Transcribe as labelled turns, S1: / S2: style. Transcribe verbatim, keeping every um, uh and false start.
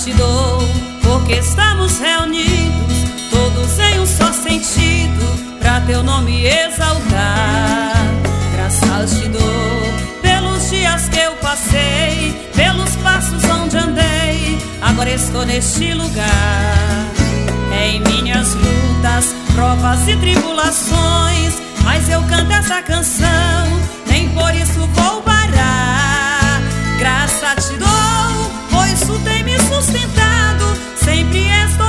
S1: te dou, porque estamos reunidos, todos em um só sentido, pra teu nome exaltar. Graças te dou pelos dias que eu passei, pelos passos onde andei, agora estou neste lugar. É em minhas lutas, provas e tribulações, mas eu canto essa canção, nem por isso vou parar. Graça te dou, pois tu tem me sustentado, sempre estou